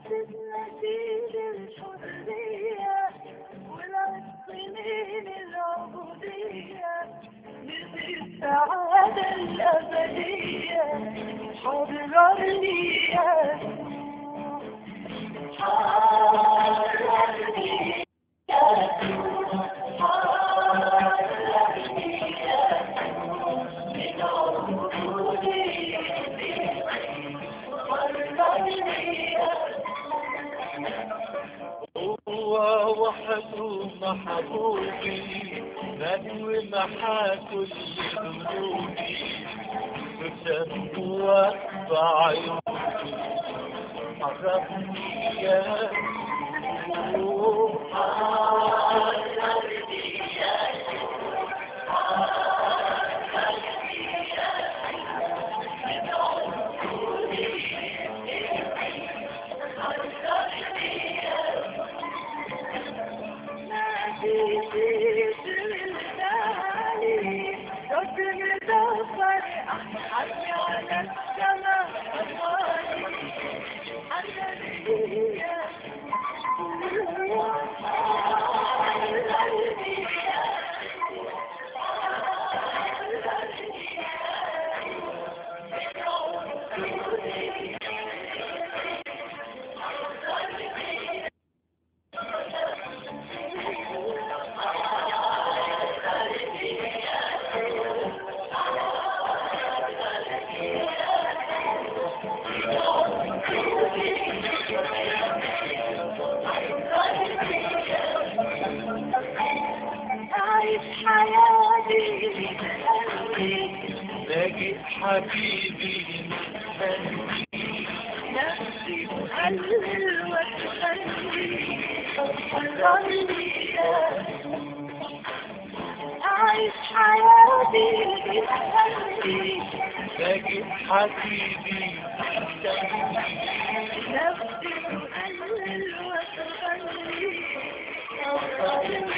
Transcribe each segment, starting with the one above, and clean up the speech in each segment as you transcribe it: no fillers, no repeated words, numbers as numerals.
نسيل الحرية والعصمين العبودية للسعادة الأبدية حررني يا حررني يا هو وحده محبوبي نجوي محا كل ذنوبي بشهوة بعيوني حرمني يا لاقي حبيبي نفسي تهلل وتخلي حررني أعيش حياتي بتخلي لاقي حبيبي نفسي تهلل وتخلي حررني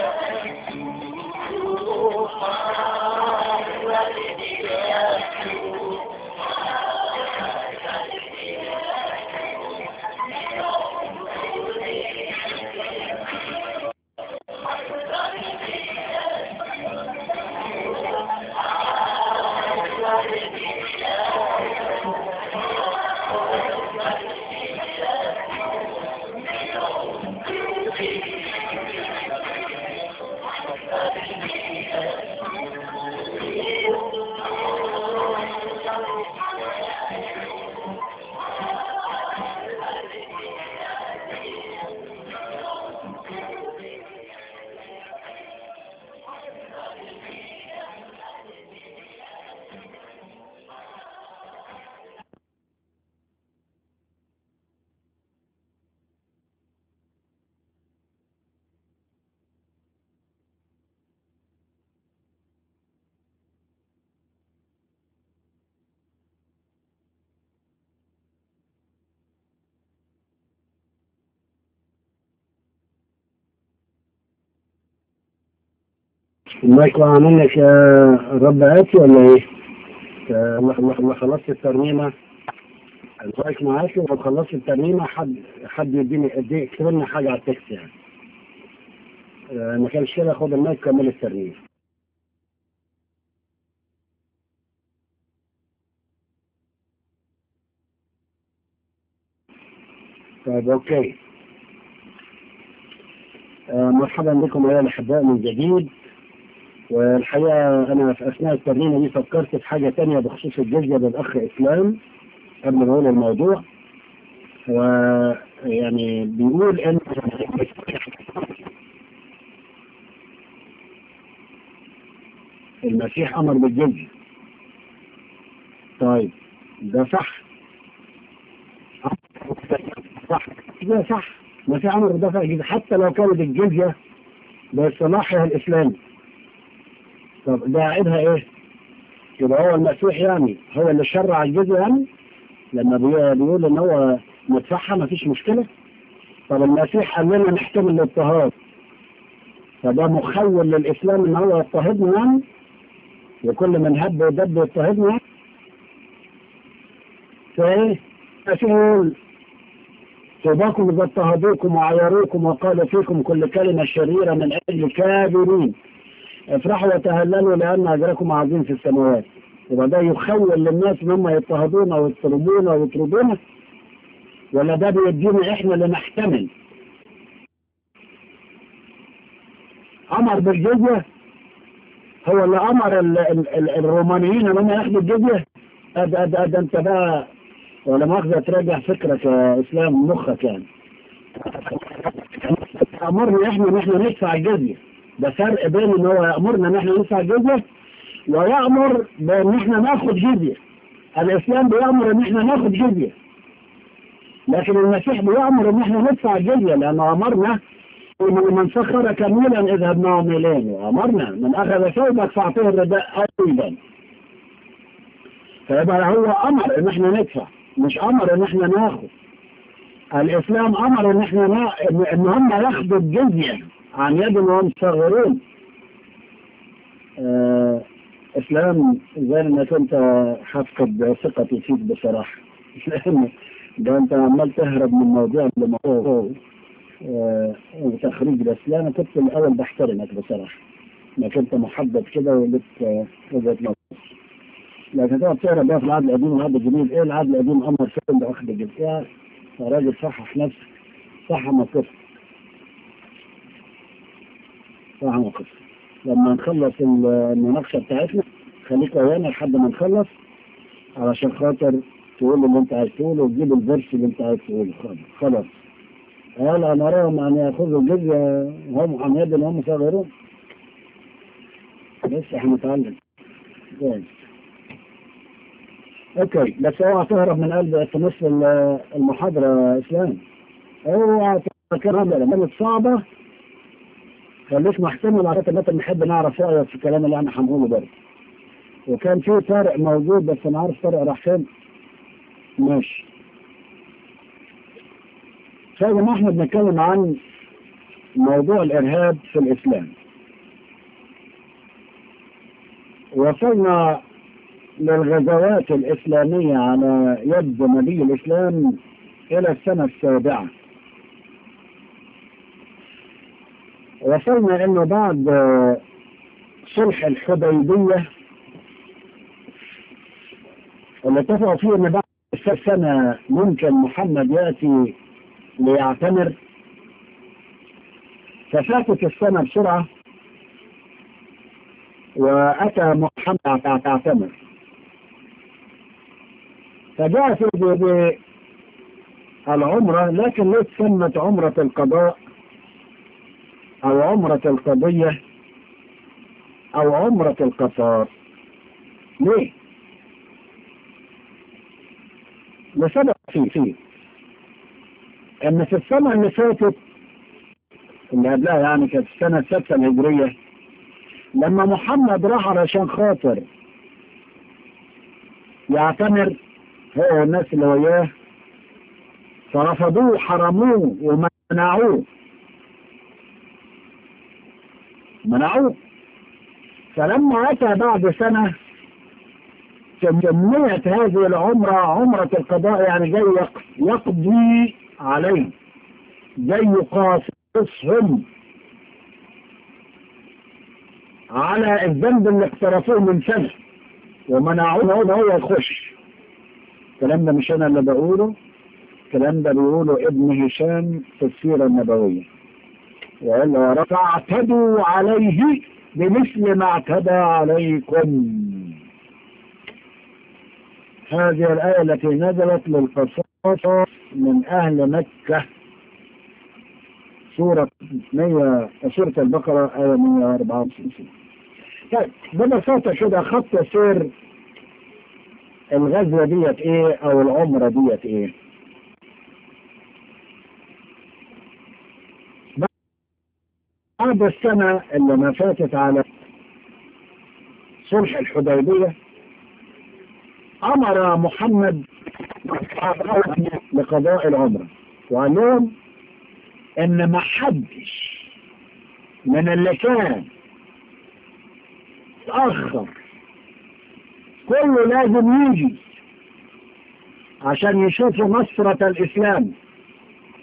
المايك وقع منك يا رب آتي ولا ايه؟ ما خلصت الترميمة. المايك معاكي وما خلصت الترميمة. حد يديني يكتب لنا حاجة على التكست يعني. ما كانش كده خد المايك كمل الترميمة. طيب اوكي. مرحبا بكم ايها الاحباء من جديد. والحقيقة أنا في أثناء الترميمة دي فكرت في حاجة تانية بخصوص الجزية بالأخ إسلام قبل ما أقول الموضوع. ويعني بيقول إن المسيح أمر بالجزية. طيب ده صح؟ صح، ده صح. المسيح أمر بدفع الجزية حتى لو كانت الجزية باصطلاحها الإسلامي. طب ده عيبها إيه؟ يبقى هو المسيح يعني هو اللي شرع الجزية يعني؟ لما بيقول إن هو مدفعها مفيش مشكلة. طب المسيح قال لنا نحتمل الاضطهاد، فده مخول للإسلام إن هو يضطهدنا يعني، وكل من هب ودب يضطهدنا يعني. فإيه؟ مسؤول طوباكم إذا اضطهدوكم وعيروكم وقالوا فيكم كل كلمة شريرة من أجل كابرين، افرحوا وتهللوا لأن أجركم عظيم في السماوات. يبقى ده يخول للناس إن هم يضطهدونا ويضطربونا ويطردونا، ولا ده بيدينا إحنا اللي نحتمل؟ أمر بالجزية، هو اللي أمر الرومانيين إن هم ياخدوا الجزية. ده أنت بقى ولا مؤاخذة تراجع فكرك يا إسلام مخك يعني. أمرنا إحنا إن إحنا ندفع الجزية، ده فرق بين إن هو يأمرنا إن إحنا ندفع الجزية ويأمر بأن إحنا ناخد جزية. الإسلام بيأمر إن إحنا ناخد جزية، لكن المسيح بيأمر إن إحنا ندفع الجزية، لأنه أمرنا من سخر كميلا اذهب معه ميلان، وأمرنا من أخذ ثوبك فأعطيه الرداء أيضا. فيبقى هو أمر إن إحنا ندفع، مش أمر إن إحنا ناخد. الإسلام أمر إن إحنا إن هم ياخدوا الجزية عن يد وهم صغيرون. إسلام زي إنك أنت حفقد ثقتي فيك بصراحة، لأن ده أنت عمال تهرب من موضوع لموضوع وتخريج الإسلام. أنا كنت الأول بحترمك بصراحة، إنك أنت محدد كده ولك وجهة نظر، لكن تقعد تهرب بقى في العهد القديم والعهد الجديد. إيه العهد القديم أمر فين بأخذ الجزية؟ يا راجل صحح نفسك، صح موقفك، صح موقفك. لما نخلص المناقشة بتاعتنا خليك ويانا لحد ما نخلص، علشان خاطر تقول اللي انت عايز تقوله وتجيب الفيرس اللي انت عايز تقوله. خلاص. قال أمرهم أن يأخذوا الجزية هم عن يد وهم صغيرون. لسه هنتعلم. اوكي، بس اوعى تهرب من قلب في نص المحاضرة إسلام. اوعى تفكرها كانت صعبة، خليك محتمل على كده. نحب نعرف رأيك في الكلام اللي احنا هنقوله برضه. وكان في طارق موجود بس انا عارف طارق راح فين. ماشي. فزي ما احنا بنتكلم عن موضوع الإرهاب في الإسلام، وصلنا للغزوات الإسلامية على يد نبي الإسلام إلى السنة 7. وصلنا إنه بعد صلح الحديبية اللي اتفقوا فيه إن بعد السنة ممكن محمد يأتي ليعتمر، ففاتت السنة بسرعة وأتى محمد يعتمر. فجاء في العمرة، لكن ليه تسمت عمرة القضاء أو عمرة القضية أو عمرة القصار؟ ليه؟ لسبب فيه إن في السنة اللي فاتت اللي قبلها، يعني كانت السنة 6 الهجرية، لما محمد راح علشان خاطر يعتمر هو والناس اللي وياه، فرفضوه وحرموه ومنعوه. فلما أتى بعد سنة سميت هذه العمرة عمرة القضاء، يعني جاي يقضي عليه، جاي يقاصصهم على الذنب اللي اقترفوه من سنة ومنعوه هو يخش. الكلام ده مش أنا اللي بقوله، الكلام ده بيقوله ابن هشام في السيرة النبوية، وقال له فاعتدوا عليه بمثل ما اعتدى عليكم. هذه الآية التي نزلت للقصاص من أهل مكة، سورة البقرة آية 154. طيب ببساطة كده خط سير الغزوة ديت ايه او العمرة ديت ايه؟ بعد السنة اللي ما فاتت على صلح الحديبية، امر محمد لقضاء العمرة، وقال لهم ان ما حدش من اللي كان تأخر كله لازم يجي عشان يشوفوا نصرة الإسلام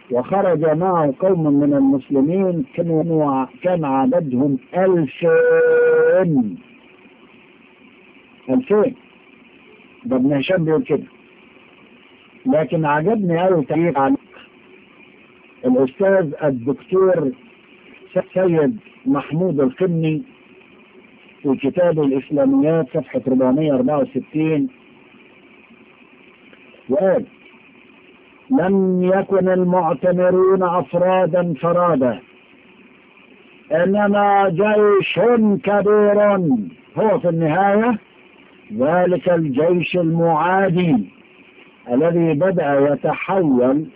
وخرج معه قوم من المسلمين كان عددهم 2000. ده ابن هشام بيقول كده. لكن عجبني أوي تعليق عن الأستاذ الدكتور سيد محمود القني في كتاب الإسلاميات صفحة 464، وقال: لم يكن المعتمرون أفرادا فرادا، إنما جيش كبير هو في النهاية ذلك الجيش المعادي الذي بدأ يتحول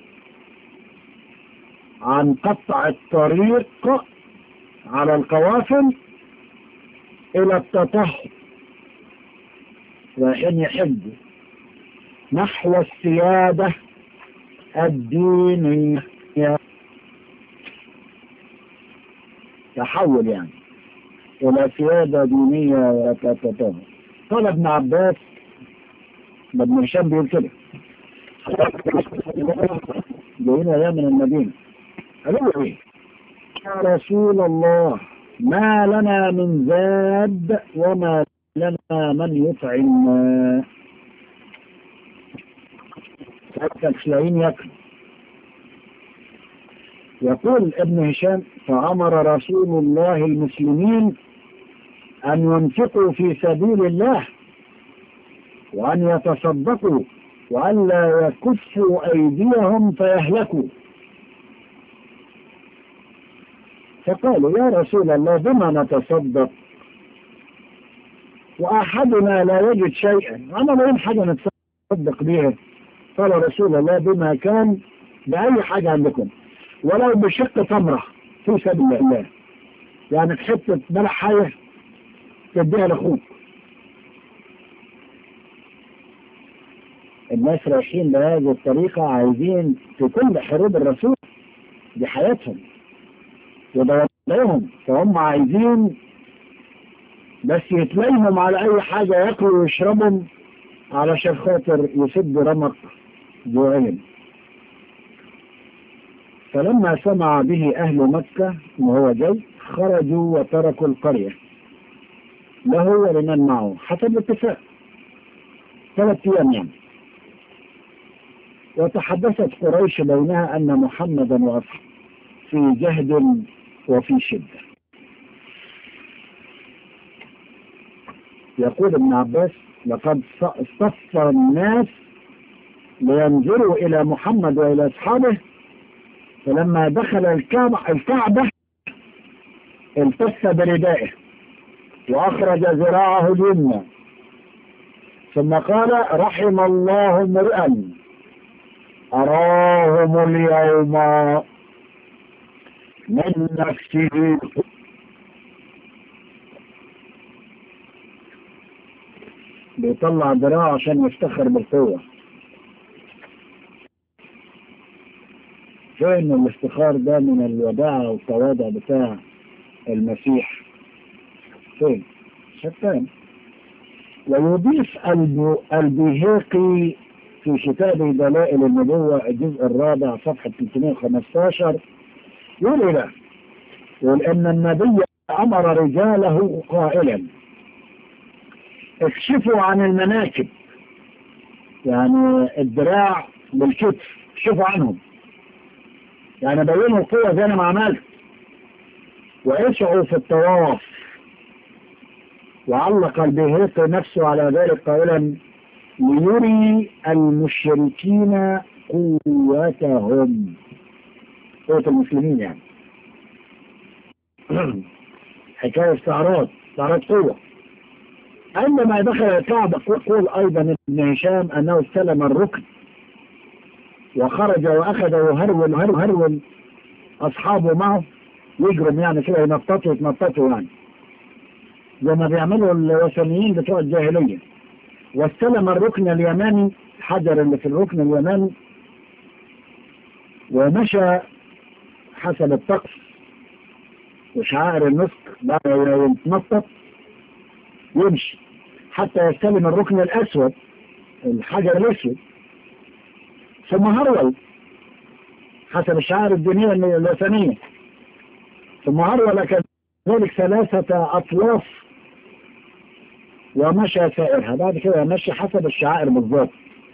عن قطع الطريق على القوافل إلى التطهر، رايحين يحجوا نحو السيادة الدينية، تحول يعني إلى سيادة دينية وتطهر. قال ابن عباس، ابن هشام بيقول كده، جايين يا من المدينة، قالوا ايه؟ يا رسول الله، ما لنا من زاد وما لنا من يطعمنا، حتى مش لاقيين ياكلوا. يقول ابن هشام: فأمر رسول الله المسلمين أن ينفقوا في سبيل الله وأن يتصدقوا وأن لا يكفوا أيديهم فيهلكوا. فقالوا: يا رسول الله، بما نتصدق وأحدنا لا يجد شيئا، أنا لا يجد حاجة نتصدق بها. قال رسول الله: بما كان، بأي حاجة عندكم، ولو بشق تمرة في سبيل الله، يعني حتة بلح حية تديها لأخوك. الناس رايحين بهذه الطريقة، عايزين في كل حروب الرسول دي حياتهم وضوابطهم، فهم عايزين بس يتليهم على أي حاجة ياكلوا ويشربوا علشان خاطر يسد رمق جوعهم. فلما سمع به أهل مكة وهو جاي، خرجوا وتركوا القرية له ولمن معه حسب الاتفاق 3 أيام يعني. وتحدثت قريش بينها أن محمدا وأصحابه في جهد وفي شدة. يقول ابن عباس: لقد اصطف الناس لينظروا إلى محمد وإلى أصحابه، فلما دخل الكعبة التف بردائه وأخرج ذراعه اليمنى، ثم قال: رحم الله امرئا أراهم اليوم من نفسه. بيطلع ذراعه عشان يفتخر بالقوة. فين الافتخار ده من الوداعة والتواضع بتاع المسيح؟ فين؟ شتان. ويضيف البيهقي في كتابه دلائل النبوة الجزء 4 صفحة 315، يقول له: يقول إن النبي أمر رجاله قائلا: اكشفوا عن المناكب، يعني الدراع بالكتف، اكشفوا عنهم، يعني بينوا القوة زي ما عملت، واسعوا في الطواف. وعلق البيهقي نفسه على ذلك قائلا: ليري المشركين قوتهم، قوة المسلمين يعني. حكاية استعراض قوة. عندما دخل الكعبة يقول أيضا ابن هشام أنه استلم الركن وخرج وأخذ يهرول أصحابه معه، يجرم يعني كده، يتنططوا يعني زي ما بيعملوا الوثنيين بتوع الجاهلية. واستلم الركن اليماني، الحجر اللي في الركن اليماني، ومشى حسب الطقس وشعائر النسك، بعد يتنطط يمشي حتى يستلم الركن الأسود، الحجر الأسود، ثم هرول حسب الشعائر الدينية الوثنية. ثم هرول كذلك 3 أطلاف ومشى سائرها، بعد كده مشى حسب الشعائر بالضبط.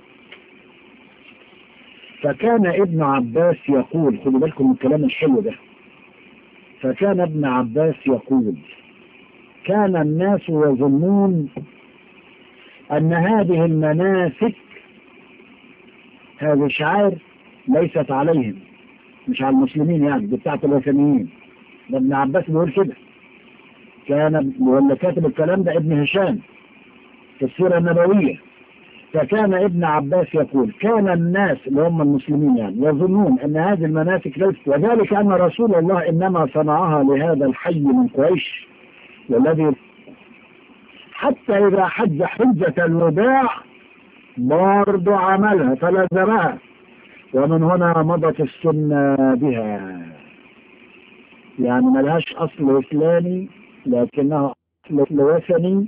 فكان ابن عباس يقول، خدوا بالكم من الكلام الحلو ده، فكان ابن عباس يقول: كان الناس يظنون أن هذه المناسك، هذه الشعائر ليست عليهم، مش على المسلمين يعني، دي بتاعت الوثنيين. ده ابن عباس بيقول كده، كان ولا كاتب الكلام ده ابن هشام في السيرة النبوية. فكان ابن عباس يقول: كان الناس اللي هم المسلمين يعني يظنون أن هذه المناسك ليست، وذلك أن رسول الله إنما صنعها لهذا الحي من قريش، والذي حتى إذا حج حجة الوداع برضو عملها فلزمها، ومن هنا مضت السنة بها. يعني ملهاش أصل إسلامي لكنها أصل وثني،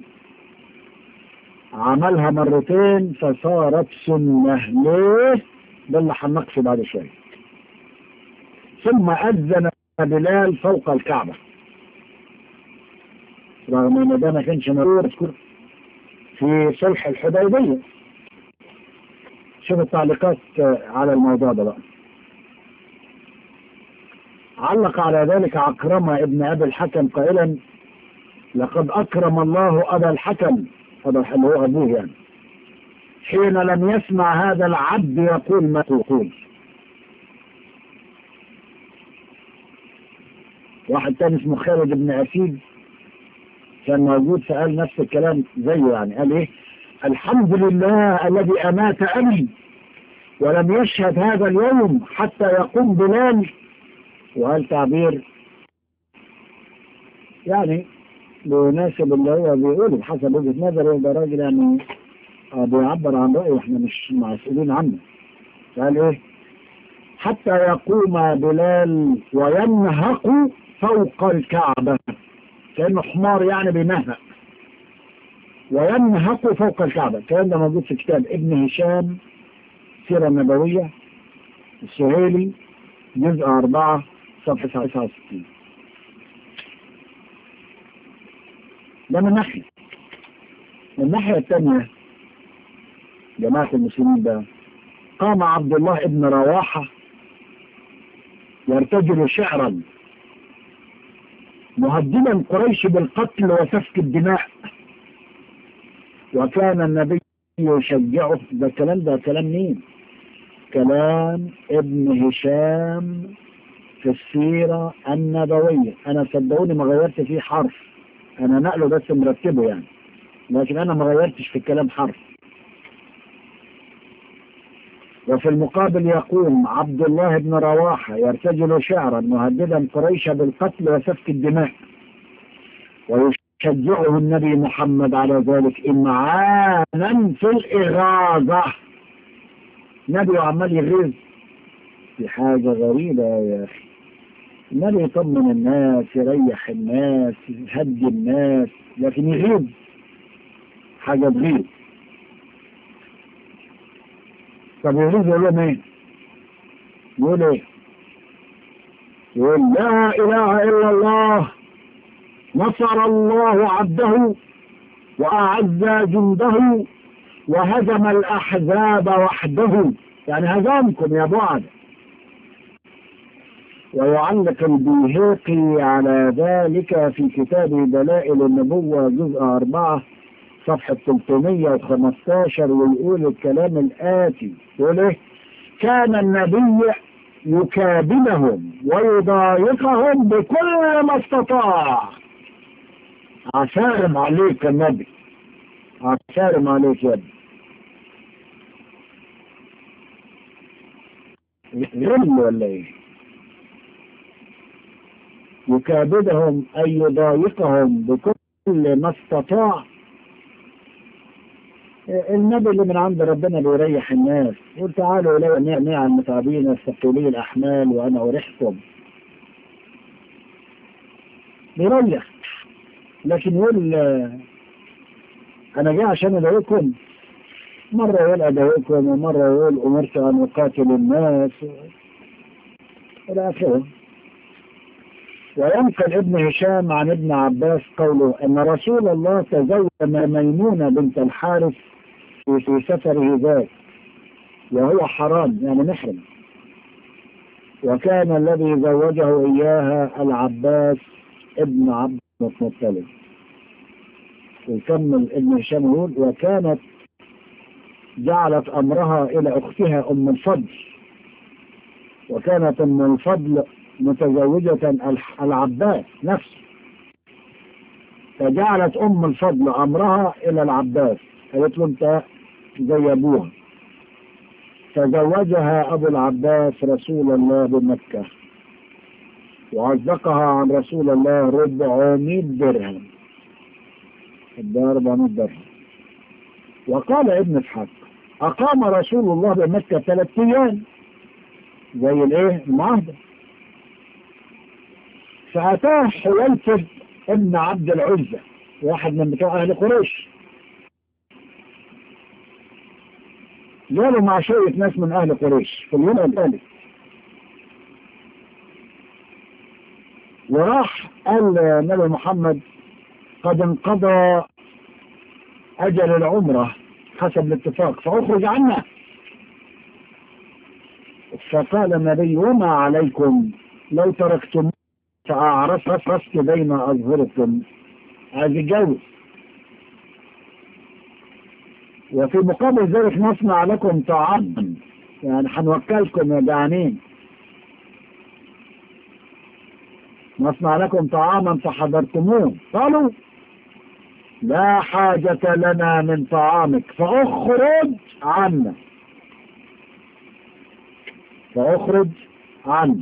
عملها مرتين فصارت سنة. ليه؟ ده اللي هنناقشه بعد شوية. ثم أذن بلال فوق الكعبة، رغم ان ده ما كانش مذكور في صلح الحديبية. شوف التعليقات على الموضوع ده بقى. علق على ذلك عكرمة ابن أبي الحكم قائلا: لقد أكرم الله أبا الحكم، هذا اللي هو أبوه يعني، حين لم يسمع هذا العبد يقول ما تقول. واحد تاني اسمه خالد بن أسيد كان موجود فقال نفس الكلام زيه، يعني قال ايه: الحمد لله الذي أمات أبي ولم يشهد هذا اليوم حتى يقوم بلال. وقال تعبير يعني بيناسب اللي هو بيقوله بحسب وجهة نظره، ده راجل يعني بيعبر عن رأيه واحنا مش مسؤولين عنه. قال ايه: حتى يقوم بلال وينهق فوق الكعبة، كأنه حمار يعني بينهق، وينهق فوق الكعبة. الكلام ده موجود في كتاب ابن هشام السيرة النبوية السهيلي جزء 4 صفحة 69. ده من ناحية. من الناحية الثانية جماعة المسلمين بقى، قام عبد الله ابن رواحة يرتجل شعرا مهددا قريش بالقتل وسفك الدماء، وكان النبي يشجعه. ده الكلام ده كلام مين؟ كلام ابن هشام في السيرة النبوية. أنا صدقوني ما غيرت فيه حرف، أنا نقله بس مرتبه يعني، لكن أنا ما غيرتش في الكلام حرف. وفي المقابل يقوم عبد الله بن رواحة يرتجل شعرا مهددا قريش بالقتل وسفك الدماء، ويشجعه النبي محمد على ذلك إمعانا في الإغاظة. النبي عمال يغيظ، في حاجة غريبة يا أخي. النبي يطمن الناس، يريح الناس، يهدي الناس، لكن يغيظ، حاجة تغيظ. طب يغيظ يقول لهم ايه؟ يقول ايه؟ يقول: لا إله إلا الله، نصر الله عبده وأعز جنده وهزم الأحزاب وحده. يعني هزمكم يا بعد. ويعلق البيهقي على ذلك في كتاب دلائل النبوة جزء 4 صفحة 315، ويقول الكلام الآتي، يقول ايه: كان النبي يكابدهم ويضايقهم بكل ما استطاع. عسارم عليك يا النبي، عسارم عليك يا ابني. غل ولا ايه؟ يكابدهم أي يضايقهم بكل ما استطاع. النبي اللي من عند ربنا بيريح الناس، يقول: تعالوا إلي جميعا المتعبين الثقيلي الأحمال وأنا أريحكم. بيريح، لكن يقول أنا جاي عشان أدعوكم. مرة يقول أدعوكم، ومرة يقول أمرت أن أقاتل الناس. إلى آخره. وينقل ابن هشام عن ابن عباس قوله أن رسول الله تزوج ميمونة بنت الحارث في سفره ذاك وهو حرام يعني محرم، وكان الذي زوجه إياها العباس ابن عبد المطلب. ويكمل ابن هشام يقول وكانت جعلت أمرها إلى أختها أم الفضل، وكانت أم الفضل متزوجة العباس نفسه، فجعلت أم الفضل أمرها إلى العباس، قالت له أنت زي أبوها، فزوجها أبو العباس رسول الله بمكة وعزقها عن رسول الله 400 درهم، ده 400 درهم. وقال ابن اسحاق أقام رسول الله بمكة 3 أيام زي الايه المعاهدة، فأتاه حويتب ابن عبد العزة واحد من بتوع أهل قريش، جاله مع شوية ناس من أهل قريش في اليوم الثالث، وراح قال نبي محمد قد انقضى أجل العمرة حسب الاتفاق فأخرج عنا. فقال النبي وما عليكم لو تركتم فأعرست بين أظهركم، عايز يتجوز. وفي مقابل ذلك نصنع لكم طعاما، يعني هنوكلكم يا جعانين، نصنع لكم طعاما فحضرتموه. قالوا لا حاجة لنا من طعامك فأخرج عنا، فأخرج عنا.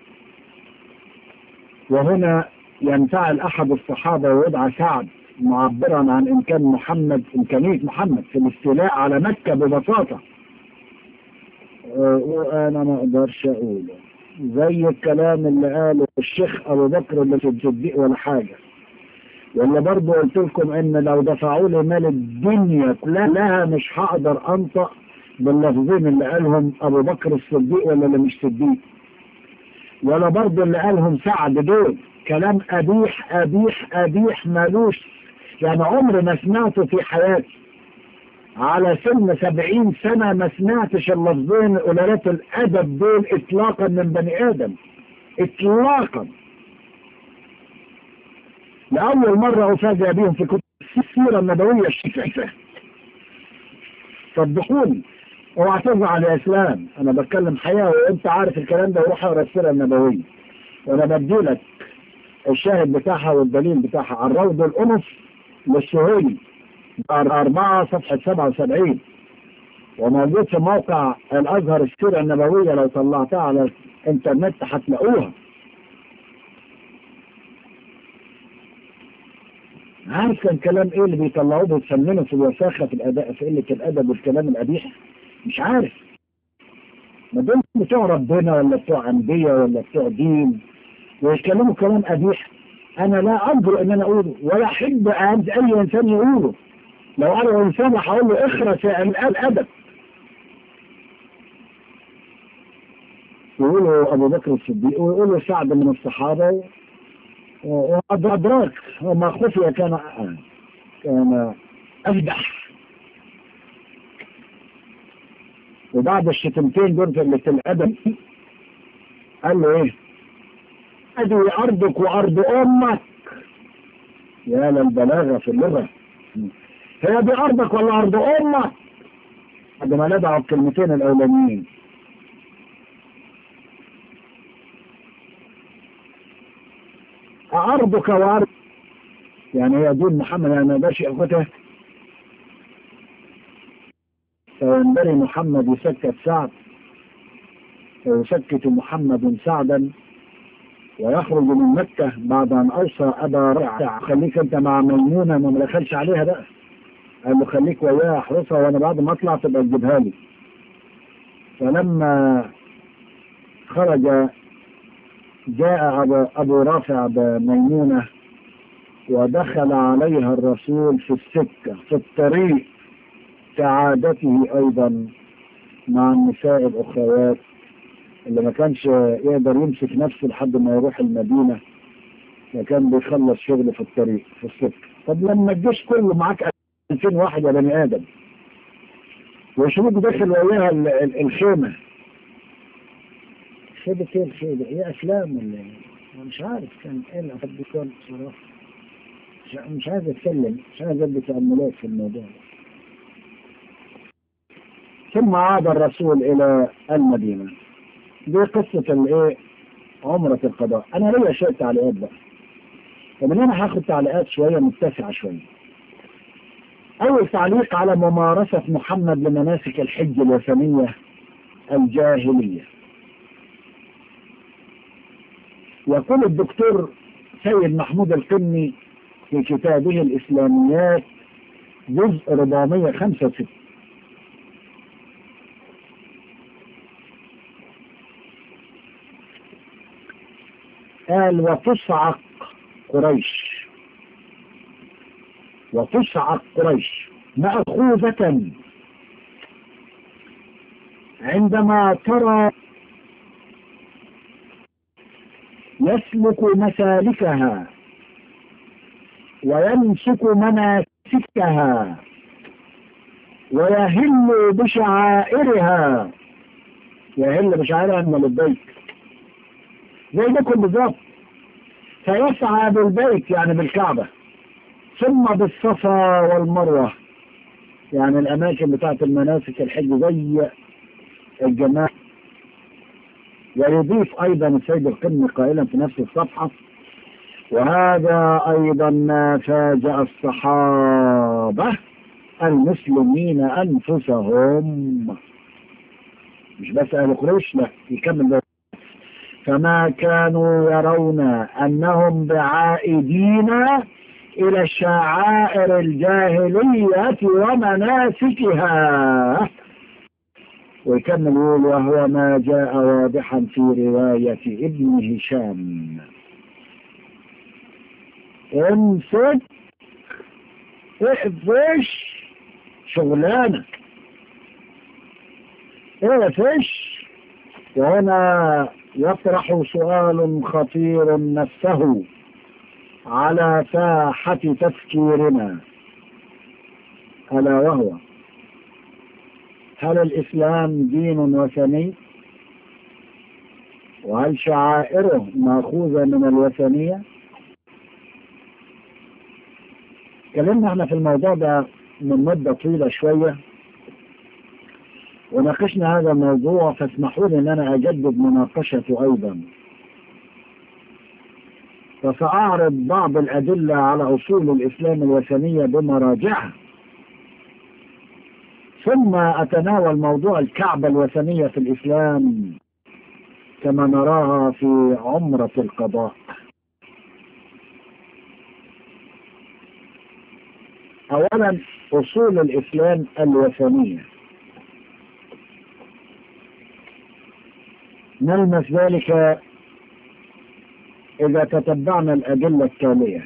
وهنا ينفعل أحد الصحابة ويدعى سعد معبرا عن إمكانية محمد في الاستيلاء على مكة ببساطة، وأنا ما أقدرش أقوله زي الكلام اللي قاله الشيخ أبو بكر اللي الصديق ولا حاجة، ولا برضه قلت لكم إن لو دفعوا لي مال الدنيا كلها مش هقدر أنطق باللفظين اللي قالهم أبو بكر الصديق ولا اللي مش صديق، ولا برضه اللي قالهم سعد. دول كلام قبيح قبيح قبيح مالوش، يعني عمري ما سمعته في حياتي على سن 70 سنة ما سمعتش اللفظين قلالات الأدب دول إطلاقا من بني آدم إطلاقا. لأول مرة أفاجأ بيهم في كتب السيرة النبوية الشريفة. صدقوني اوعى تزعل يا اسلام، انا بتكلم حقيقة وانت عارف الكلام ده، وروح اقرا السيرة النبوية وانا بديلك الشاهد بتاعها والدليل بتاعها على الروض الأنف للسهيلي 4 صفحة 77، وموجود في موقع الازهر السيرة النبوية، لو طلعتها على الانترنت هتلاقوها. عارف كان كلام ايه اللي بيطلعوه بيتسمنوا في الوساخة في الاداء في قلة الادب والكلام القبيح؟ مش عارف، ما دول بتوع ربنا ولا بتوع انبياء ولا بتوع دين ويتكلموا كلام قبيح. انا لا اقدر ان انا اقوله ولا احب اي انسان يقوله. لو انا انسان هقول له اخرس يا الادب. يقولوا ابو بكر الصديق ويقولوا سعد من الصحابه وأدراك وما خفي كان أفدح. وبعد الشتمتين دول في الأدب قال له إيه؟ أدي أرضك وأرض أمك. يا للبلاغة في اللغة، هي دي أرضك ولا أرض أمك؟ بعد ما ندعوا الكلمتين الأولانيين أرضك وأرض، يعني هي دون محمد أنا باشي أخوته. فينبري محمد يسكت سعد ويسكت محمد سعدا ويخرج من مكة بعد أن أوصى أبا رفع خليك أنت مع ميمونة ما دخلش عليها بقى، قال له خليك وياها احرسها وأنا بعد ما أطلع تبقى تجيبها لي. فلما خرج جاء أبو رافع بميمونة ودخل عليها الرسول في السكة في الطريق كعادته أيضا مع النساء الأخوات اللي ما كانش يقدر يمسك نفسه لحد ما يروح المدينة، فكان بيخلص شغل في الطريق في السكة. طب لما الجيش كله معاك 2000 واحد يا بني آدم، وشروط داخل وياها الخيمة، خيمة ايه الخيمة؟ هي أفلام ولا ايه؟ أنا مش عارف كان ايه اللي أحب يكون بصراحة. مش عايز أتكلم، مش عايز أدي تأملات في الموضوع. ثم عاد الرسول إلى المدينة. دي قصة الايه؟ عمرة القضاء. أنا ليا شوية تعليقات بقى، ومن هنا هاخد تعليقات شوية متسعة شوية. أول تعليق على ممارسة محمد لمناسك الحج الوثنية الجاهلية. يقول الدكتور سيد محمود القني في كتابه الإسلاميات جزء 465، قال: وتصعق قريش مأخوذة عندما ترى يسلك مسالكها ويمسك مناسكها ويهل بشعائرها. يهل بشعائرها من البيت زي دكم بالظبط، فيسعى بالبيت يعني بالكعبة، ثم بالصفا والمروة يعني الأماكن بتاعت المناسك الحج زي الجماعة. ويضيف أيضا السيد القني قائلا في نفس الصفحة: وهذا أيضا ما فاجأ الصحابة المسلمين أنفسهم. مش بس أهل قريش، لا، يكمل ده: فما كانوا يرون أنهم بعائدين إلى الشعائر الجاهلية ومناسكها. ويكمل يقول: وهو ما جاء واضحا في رواية ابن هشام. امسك اقفش شغلانك، اقفش. وهنا يطرح سؤال خطير نفسه على ساحة تفكيرنا، ألا وهو: هل الإسلام دين وثني؟ وهل شعائره مأخوذة من الوثنية؟ تكلمنا احنا في الموضوع ده من مدة طويلة شوية، وناقشنا هذا الموضوع، فاسمحوا لي ان انا اجدد مناقشته ايضا. فسأعرض بعض الأدلة على أصول الإسلام الوثنية بمراجعها، ثم أتناول موضوع الكعبة الوثنية في الإسلام كما نراها في عمرة القضاء. أولا، أصول الإسلام الوثنية. نلمس ذلك إذا تتبعنا الأدلة التالية: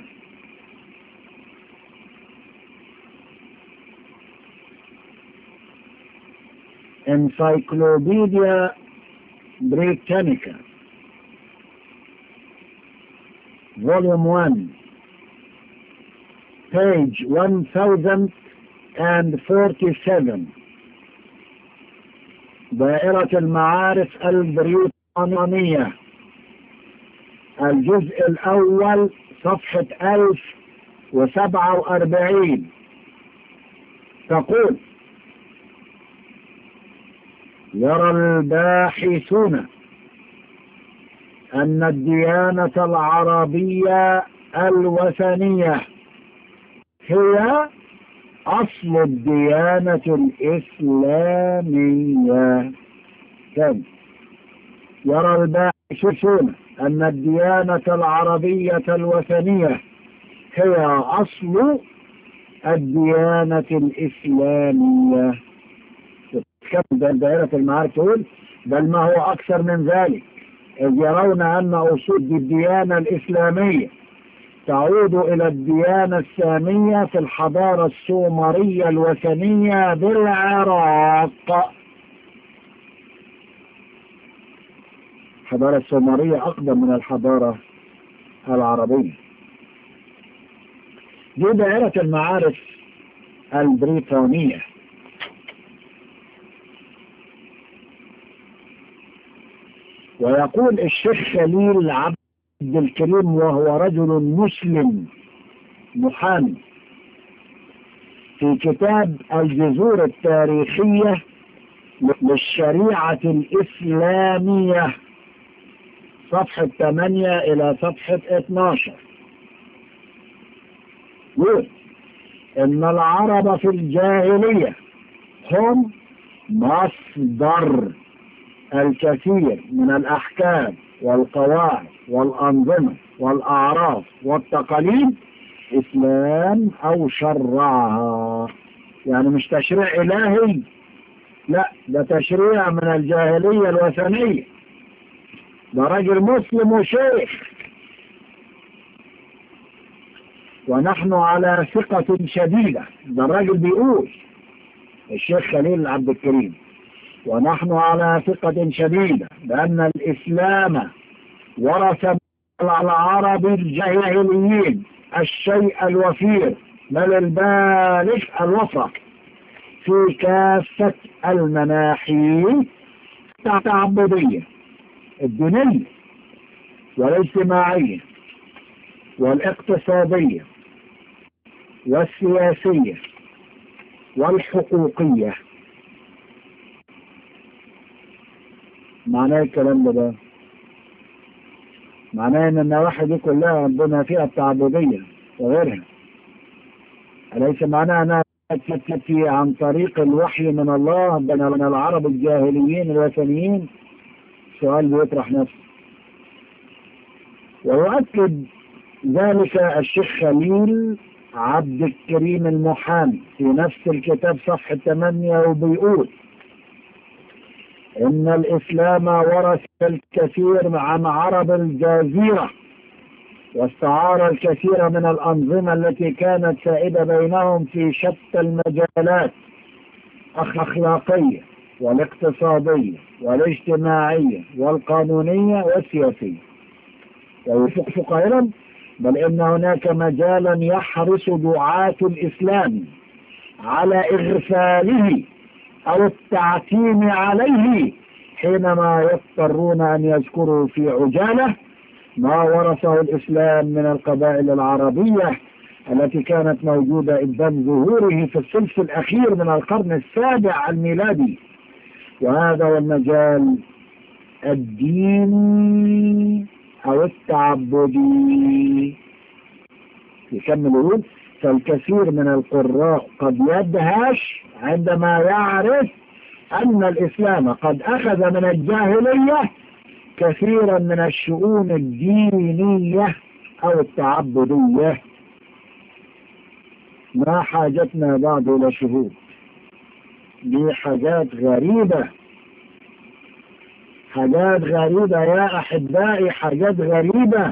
Encyclopedia Britannica Volume 1 page 1047، دائرة المعارف البريطانية، الجزء الأول صفحة 1047، تقول: يرى الباحثون أن الديانة العربية الوثنية هي أصل الديانة الإسلامية. كم؟ يرى الباحثون أن الديانة العربية الوثنية هي أصل الديانة الإسلامية. كم دائرة المعارف تقول: بل ما هو أكثر من ذلك، إذ يرون أن أصول الديانة الإسلامية تعود إلى الديانة السامية في الحضارة السومرية الوثنية بالعراق. الحضارة السومرية أقدم من الحضارة العربية. دي دائرة المعارف البريطانية. ويقول الشيخ خليل عبد الكريم وهو رجل مسلم محامي في كتاب الجذور التاريخية للشريعة الإسلامية صفحة 8 إلى صفحة 12 يقول إن العرب في الجاهلية هم مصدر الكثير من الأحكام والقواعد والأنظمة والأعراف والتقاليد إسلام أو شرعها. يعني مش تشريع إلهي، لا، ده تشريع من الجاهلية الوثنية. ده راجل مسلم وشيخ، ونحن على ثقة شديدة. ده الراجل بيقول الشيخ خليل عبد الكريم ونحن على ثقة شديدة بأن الإسلام ورث العرب الجاهليين الشيء الوفير بل البالغ الوفرة في كافة المناحي التعبدية الدينية والاجتماعية والاقتصادية والسياسية والحقوقية. معناه الكلام ده معناه ان النواحي دي كلها بما فيها التعبدية وغيرها. أليس معناه انها تأتي عن طريق الوحي من الله بين العرب الجاهليين الوثنيين؟ سؤال بيطرح نفسه. ويؤكد ذلك الشيخ خليل عبد الكريم المحامي في نفس الكتاب صفحة 8 وبيقول إن الإسلام ورث الكثير عن عرب الجزيرة واستعار الكثير من الأنظمة التي كانت سائدة بينهم في شتى المجالات الأخلاقية والاقتصادية والاجتماعية والقانونية والسياسية. ويوافق قائلا بل إن هناك مجالا يحرص دعاة الإسلام على إغفاله أو التعتيم عليه حينما يضطرون أن يذكروا في عجالة ما ورثه الإسلام من القبائل العربية التي كانت موجودة إبان ظهوره في الثلث الأخير من القرن السابع الميلادي. وهذا هو المجال الديني أو التعبدي. يكمل يقول فالكثير من القراء قد يدهش عندما يعرف أن الإسلام قد أخذ من الجاهلية كثيرا من الشؤون الدينية أو التعبدية. ما حاجتنا بعد إلى شهود؟ دي حاجات غريبة، حاجات غريبة يا أحبائي، حاجات غريبة.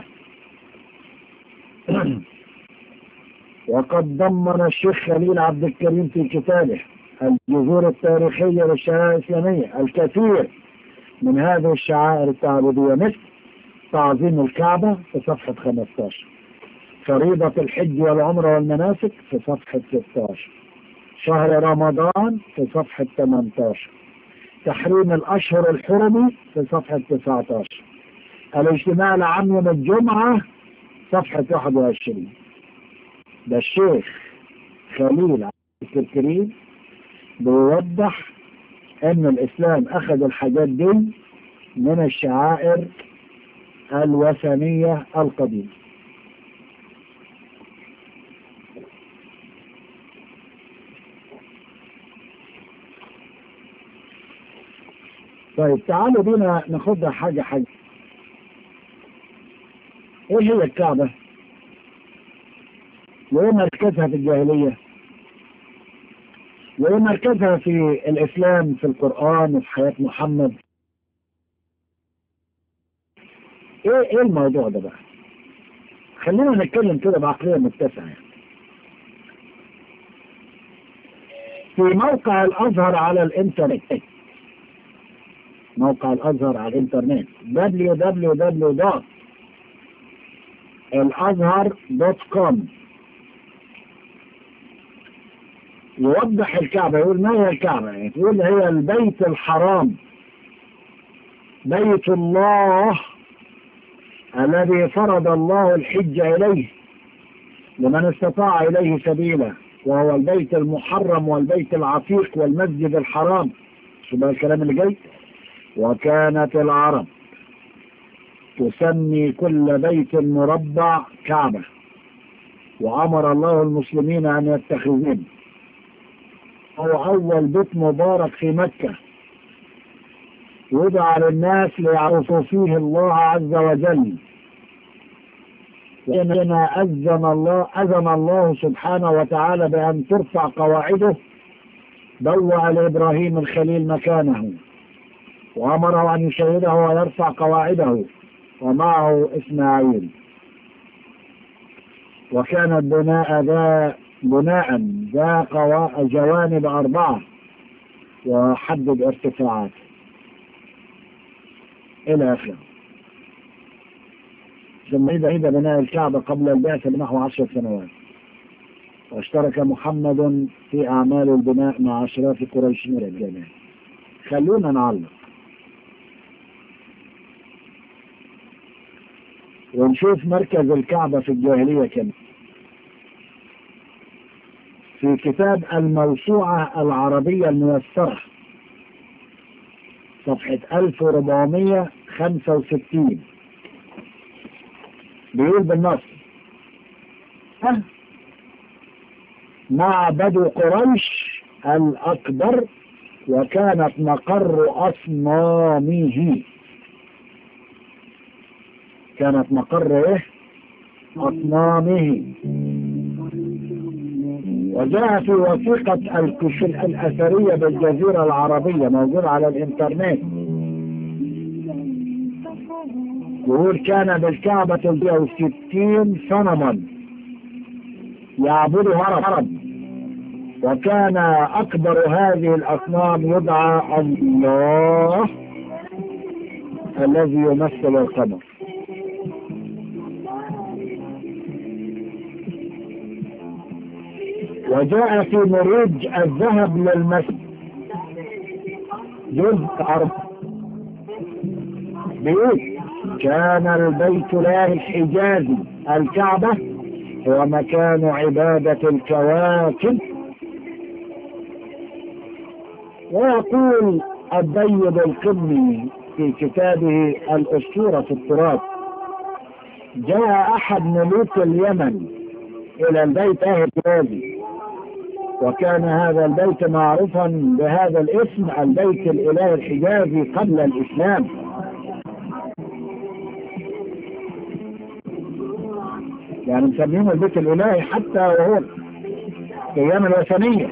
وقد ضمن الشيخ خليل عبد الكريم في كتابه الجذور التاريخية للشرائع الإسلامية الكثير من هذه الشعائر التعبدية، مثل تعظيم الكعبة في صفحة 15، فريضة الحج والعمرة والمناسك في صفحة 16، شهر رمضان في صفحة 18، تحريم الأشهر الحرم في صفحة 19، الاجتماع العام يوم الجمعة صفحة 21. ده الشيخ خليل عبد الكريم بيوضح ان الاسلام اخذ الحاجات دي من الشعائر الوثنية القديمة. طيب تعالوا بينا ناخدها حاجة حاجة. ايه هي الكعبة؟ وايه مركزها في الجاهلية؟ وايه مركزها في الاسلام في القرآن وفي حياة محمد؟ ايه الموضوع ده بقى؟ خلينا نتكلم كده بعقلية متسعة. في موقع الازهر على الانترنت موقع الأزهر على الإنترنت www.الازهر.com. يوضح الكعبة، يقول ما هي الكعبة؟ يعني يقول هي البيت الحرام، بيت الله الذي فرض الله الحج إليه لمن استطاع إليه سبيلا، وهو البيت المحرم والبيت العتيق والمسجد الحرام. شو بقى الكلام اللي جاي؟ وكانت العرب تسمي كل بيت مربع كعبة، وأمر الله المسلمين أن يتخذوه. هو أول بيت مبارك في مكة وضع للناس ليعرفوا فيه الله عز وجل، وإنما أذن الله سبحانه وتعالى بأن ترفع قواعده. بوأ لإبراهيم الخليل مكانه وأمره أن يشيده ويرفع قواعده، ومعه إسماعيل. وكان البناء ذا جوانب 4 وحدد ارتفاعات إلى آخره. ثم عيد بناء الكعبة قبل البعثة بنحو 10 سنوات، واشترك محمد في أعمال البناء مع أشراف قريش والجميع. خلونا نعلق ونشوف مركز الكعبة في الجاهلية كم. في كتاب الموسوعة العربية الميسرة صفحة 1465 بيقول بالنص: معبد قريش الأكبر وكانت مقر أصنامه. كانت مقر إيه؟ أصنامه. وجاء في وثيقة الكشف الأثرية بالجزيرة العربية موجود على الإنترنت، يقول: كان بالكعبة 60 صنما يعبدها عرب، وكان أكبر هذه الأصنام يدعى الله الذي يمثل القمر. وجاء في مروج الذهب للمسجد جزء 4 بيقول: كان البيت الله الحجازي الكعبة هو مكان عبادة الكواكب. ويقول الضيب القمي في كتابه الأسطورة في التراث: جاء أحد ملوك اليمن إلى البيت الحجازي، وكان هذا البيت معروفا بهذا الاسم، البيت الإله الحجازي، قبل الإسلام. يعني مسمينه البيت الإلهي حتى وهو في أيام الوثنية.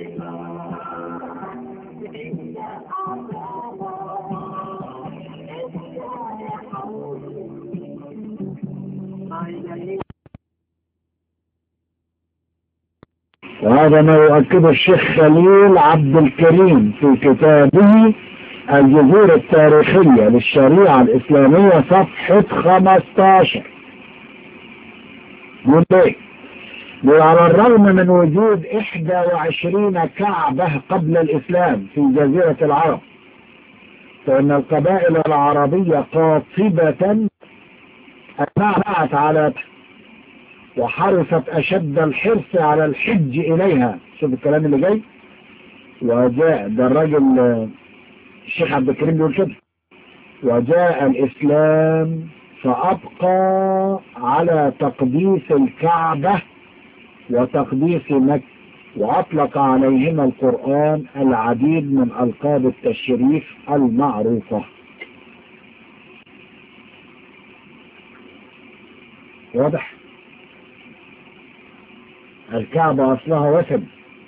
وهذا ما يؤكده الشيخ خليل عبد الكريم في كتابه الجذور التاريخية للشريعة الإسلامية صفحة 15. يقول ايه؟ على الرغم من وجود 21 كعبة قبل الإسلام في جزيرة العرب، فإن القبائل العربية قاطبة أجمعت على وحرصت أشد الحرص على الحج إليها. شوف الكلام اللي جاي. وجاء ده الراجل الشيخ عبد الكريم بيقول كده: وجاء الإسلام فأبقى على تقديس الكعبة وتقديس مكة، وأطلق عليهما القرآن العديد من ألقاب التشريف المعروفة. واضح؟ الكعبة أصلها وثن،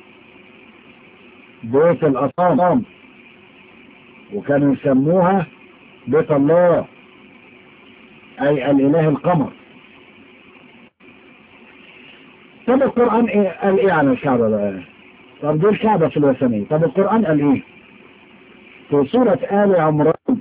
بيت الأصنام، وكانوا يسموها بيت الله أي الإله القمر. طب القرآن قال إيه عن الكعبة بقى؟ طب دي الكعبة في الوثنية. طب القرآن قال إيه؟ في سورة آل عمران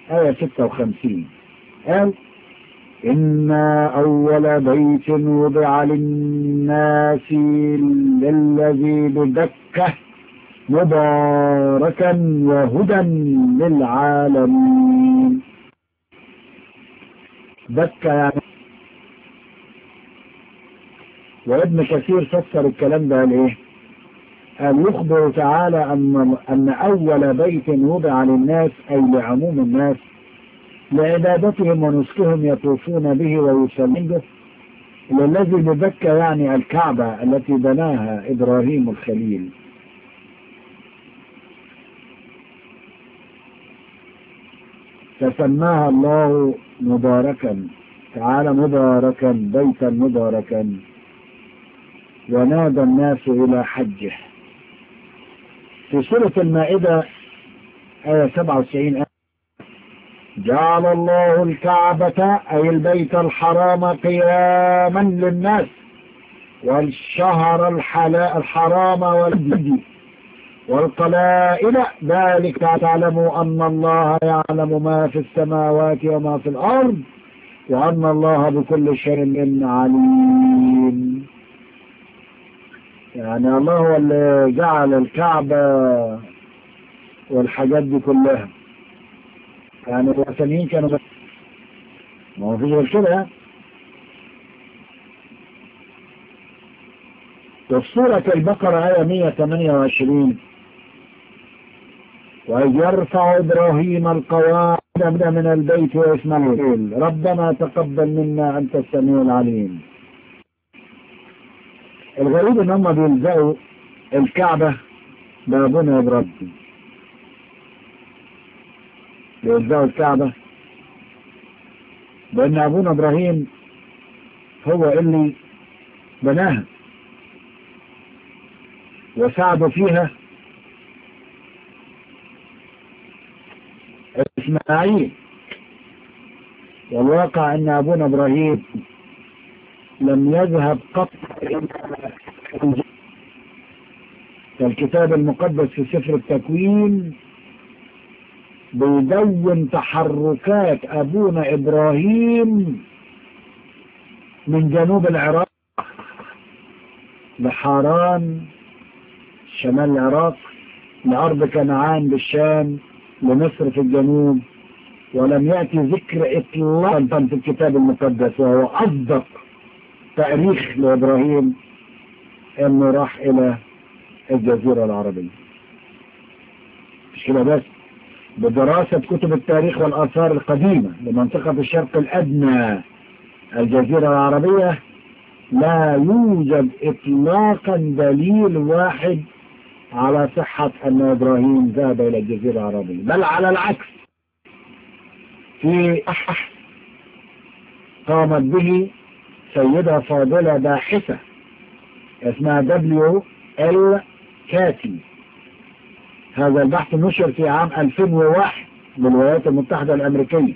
آية 56 قال إن أول بيت وضع للناس للذي ببكة مباركا وهدى للعالمين. بكة يعني، وابن كثير فسر الكلام ده قال ايه؟ قال يخبر تعالى أن أول بيت وضع للناس أي لعموم الناس لعبادتهم ونسكهم يطوفون به ويصلون به، والذي ببكة يعني الكعبة التي بناها إبراهيم الخليل. فسماها الله مباركا تعالى، مباركا بيتا مباركا، ونادى الناس إلى حجه. في سورة المائدة آية 97 جعل الله الكعبة أي البيت الحرام قياما للناس والشهر الحرام والهدي والقلائد ذلك تعلموا أن الله يعلم ما في السماوات وما في الأرض وأن الله بكل شيء عليم. يعني الله هو اللي جعل الكعبة والحاجات دي كلها. يعني الوثنيين كانوا بس ما هو فيش غير كده. وفي سورة البقرة آية 128 وإذ يرفع إبراهيم القواعد من البيت وإسماعيل ربنا تقبل منا أنت السميع العليم. الغريب ان هم بيلزقوا الكعبة بابونا إبراهيم، بيلزقوا الكعبة بأن أبونا إبراهيم هو اللي بناها وساعدوا فيها إسماعيل. والواقع أن أبونا إبراهيم لم يذهب قط. الكتاب المقدس في سفر التكوين بيدون تحركات أبونا إبراهيم من جنوب العراق لحران شمال العراق لأرض كنعان بالشام لمصر في الجنوب، ولم يأتي ذكر إطلاقا في الكتاب المقدس، وهو أصدق تاريخ لإبراهيم انه راح الى الجزيرة العربية. مش كده بس، بدراسة كتب التاريخ والآثار القديمة لمنطقة الشرق الأدنى الجزيرة العربية لا يوجد إطلاقا دليل واحد على صحة أن إبراهيم ذهب إلى الجزيرة العربية، بل على العكس في قامت به سيدة فاضلة باحثة اسمها W.L. كاتي. هذا البحث نشر في عام 2001 بالولايات المتحدة الأمريكية،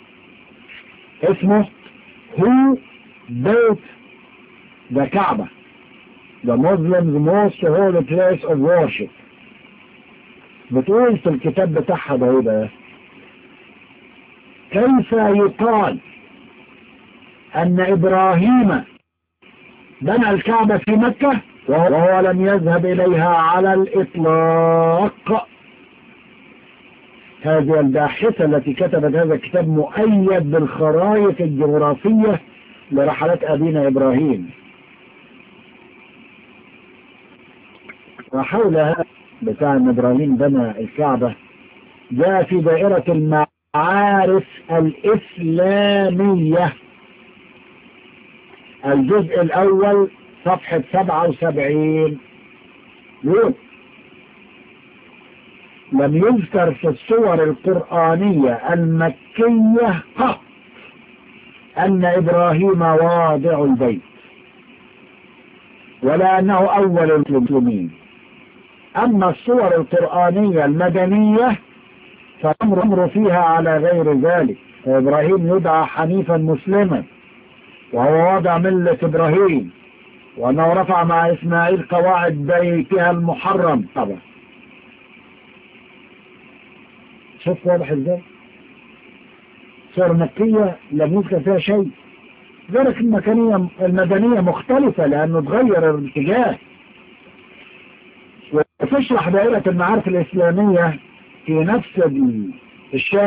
اسمه Who Built the Kaaba, the Muslims most holy place of worship. بتقول في الكتاب بتاعها ده كيف يقال أن إبراهيم بنى الكعبة في مكة وهو لم يذهب إليها على الإطلاق. هذه الباحثة التي كتبت هذا الكتاب مؤيد بالخرائط الجغرافية لرحلات أبينا إبراهيم. وحول هذا بتاع أن إبراهيم بنى الكعبة جاء في دائرة المعارف الإسلامية الجزء الأول صفحة 77 يقول: لم يذكر في السور القرآنية المكية قط أن إبراهيم واضع البيت ولا أنه أول المسلمين. أما السور القرآنية المدنية فالأمر فيها على غير ذلك، فإبراهيم يدعى حنيفا مسلما وهو واضع ملة إبراهيم، وأنه رفع مع إسماعيل قواعد بيتها المحرم. طبعا شوف واضح ازاي. صور مكية لم يذكر فيها شيء. ذلك المدنية مختلفة لأنه تغير الاتجاه. وتشرح دائرة المعارف الإسلامية في نفس الشاهد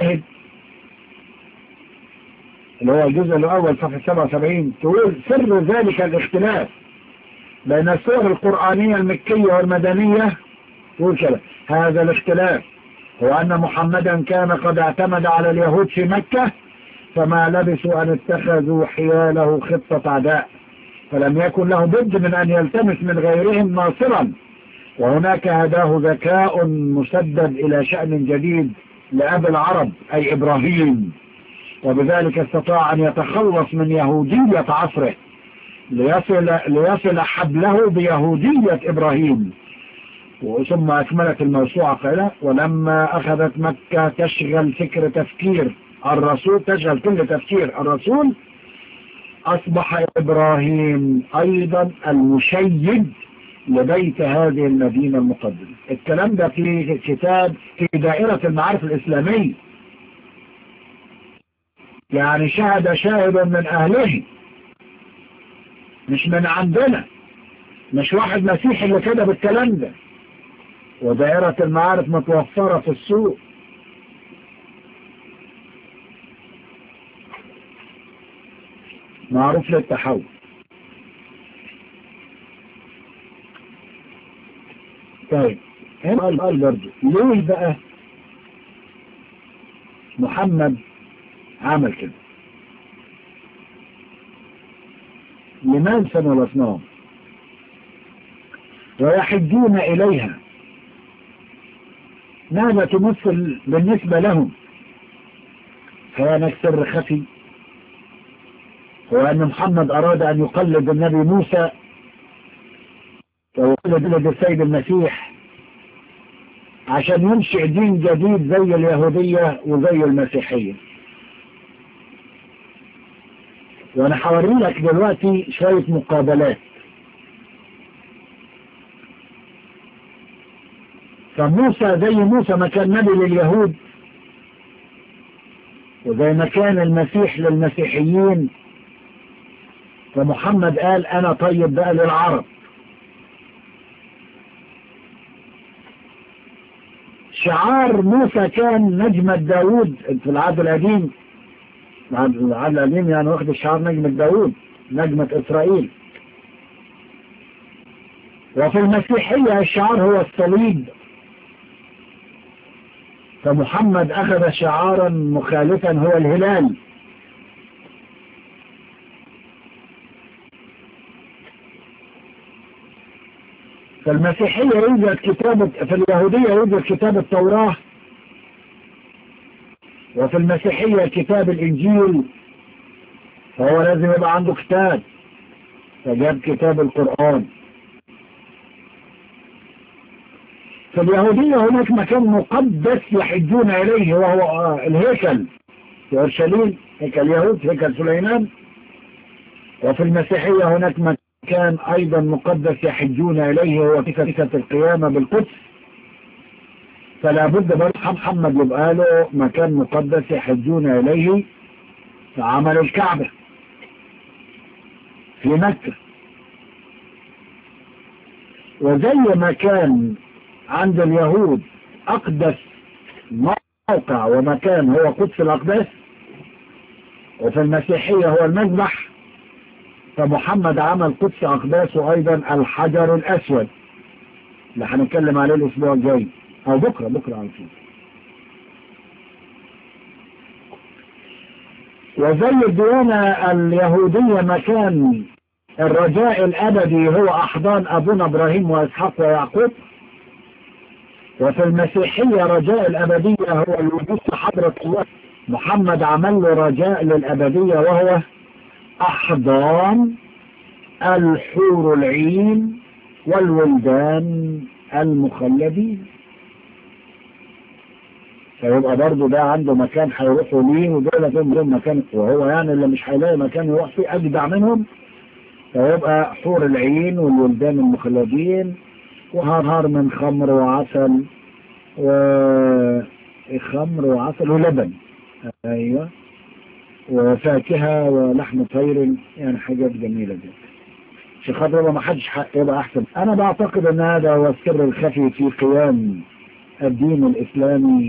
اللي هو الجزء الأول صفحة 77 تقول سر ذلك الاختلاف بين السور القرآنية المكية والمدنية. تقول كده: هذا الاختلاف هو أن محمدا كان قد اعتمد على اليهود في مكة، فما لبثوا أن اتخذوا حياله خطة عداء، فلم يكن له بد من أن يلتمس من غيرهم ناصرا، وهناك هداه ذكاء مسدد إلى شأن جديد لأبي العرب أي إبراهيم، وبذلك استطاع أن يتخلص من يهودية عصره ليصل حبله بيهودية إبراهيم. ثم أكملت الموسوعة قائلة: ولما أخذت مكة تشغل تفكير الرسول، تشغل كل تفكير الرسول، أصبح إبراهيم أيضا المشيد لبيت هذه المدينة المقدسة. الكلام ده في كتاب في دائرة المعارف الإسلامية، يعني شهد شاهد من أهله، مش من عندنا، مش واحد مسيحي اللي كده بالكلام ده. ودائرة المعارف متوفرة في السوق. معروف للتحول. طيب هنا قال برضه ليه بقى محمد عمل كده؟ لمن سنوا الأصنام ويحجون إليها، ماذا تمثل بالنسبة لهم؟ هناك سر خفي، هو أن محمد أراد أن يقلد النبي موسى ويقلد السيد المسيح عشان ينشئ دين جديد زي اليهودية وزي المسيحية. وأنا هوري لك دلوقتي شوية مقابلات. فموسى زي موسى ما كان نبي لليهود، وزي ما كان المسيح للمسيحيين، فمحمد قال أنا طيب بقى للعرب. شعار موسى كان نجمة داود في العهد القديم، العهد القديم يعني واخد الشعار نجمة داود، نجمة إسرائيل. وفي المسيحية الشعار هو الصليب، فمحمد أخذ شعارا مخالفا هو الهلال. في المسيحية يوجد كتاب، في اليهودية يوجد كتاب التوراة، وفي المسيحية كتاب الإنجيل، فهو لازم يبقى عنده كتاب، فجاب كتاب القرآن. في اليهودية هناك مكان مقدس يحجون إليه وهو الهيكل في أورشليم، هيكل يهود، هيكل سليمان. وفي المسيحية هناك مكان أيضا مقدس يحجون إليه وهو كنيسة القيامة بالقدس. فلا بد برضه محمد يبقى له مكان مقدس يحجون إليه في عمل الكعبة في مكة. وزي ما كان عند اليهود أقدس موقع ومكان هو قدس الأقداس، وفي المسيحية هو المذبح، فمحمد عمل قدس أقداسه أيضا الحجر الأسود اللي هنتكلم عليه الأسبوع الجاي أو بكرة على طول. وزي الديانة اليهودية مكان الرجاء الأبدي هو أحضان أبونا إبراهيم وإسحاق ويعقوب، وفي المسيحية رجاء الأبدية هو الوجود في حضرة الله. محمد عمل له رجاء للأبدية وهو أحضان الحور العين والولدان المخلدين. فيبقى برضه ده عنده مكان هيروحوا ليه، ودول لهم مكان، وهو يعني اللي مش هيلاقي مكان يروح فيه أجدع منهم، فيبقى حور العين والولدان المخلدين، وهار من خمر وعسل وخمر وعسل ولبن أيوة، وفاكهة ولحم طير، يعني حاجات جميلة جدا. عشان خاطر يبقى ما حدش حق يبقى أحسن. أنا بعتقد أن هذا هو السر الخفي في قيام الدين الإسلامي،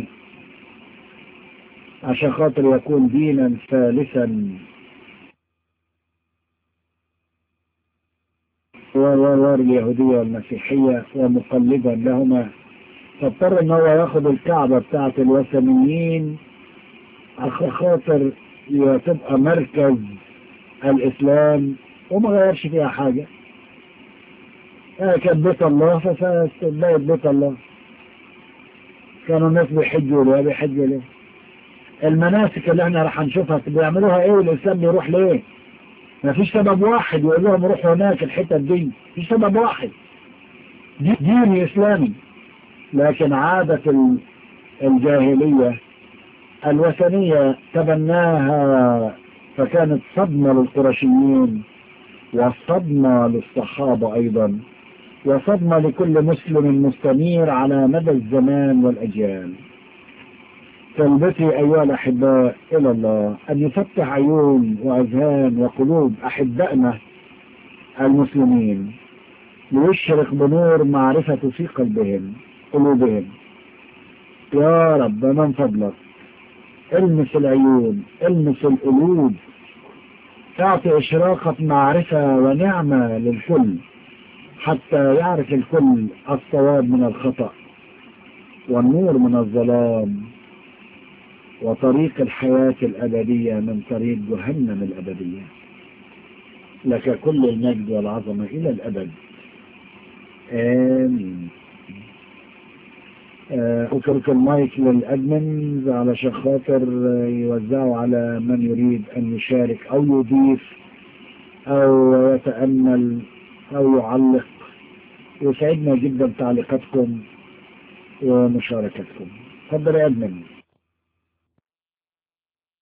عشان خاطر يكون دينا ثالثا واليهودية والمسيحية ومقلدا لهما، فاضطر ان هو ياخد الكعبة بتاعة الوثنيين عشان خاطر تبقى مركز الإسلام، وما غيرش فيها حاجة. كان بيت الله فبقت بيت الله. كانوا الناس بيحجوا ليه؟ بيحجوا ليه؟ المناسك اللي احنا راح نشوفها بيعملوها ايه والإسلام بيروح ليه؟ ما فيش سبب واحد يقول لهم روحوا هناك الحتة دي، فيش سبب واحد، دين إسلامي. لكن عادة الجاهلية الوثنية تبناها، فكانت صدمة للقرشيين وصدمة للصحابة أيضا، وصدمة لكل مسلم مستنير على مدى الزمان والأجيال. طلبتي أيها الأحباء إلى الله أن يفتح عيون وأذهان وقلوب أحبائنا المسلمين، ليشرق بنور معرفة في قلوبهم. يا رب من فضلك المس العيون، المس القلوب، تعطي إشراقة معرفة ونعمة للكل، حتى يعرف الكل الصواب من الخطأ والنور من الظلام، وطريق الحياة الأبدية من طريق جهنم الأبدية. لك كل المجد والعظمة إلى الأبد، آمين. أترك المايك للأدمنز علشان خاطر يوزعوا على من يريد أن يشارك أو يضيف أو يتأمل أو يعلق. يسعدنا جدا تعليقاتكم ومشاركتكم. تفضل يا أدمن.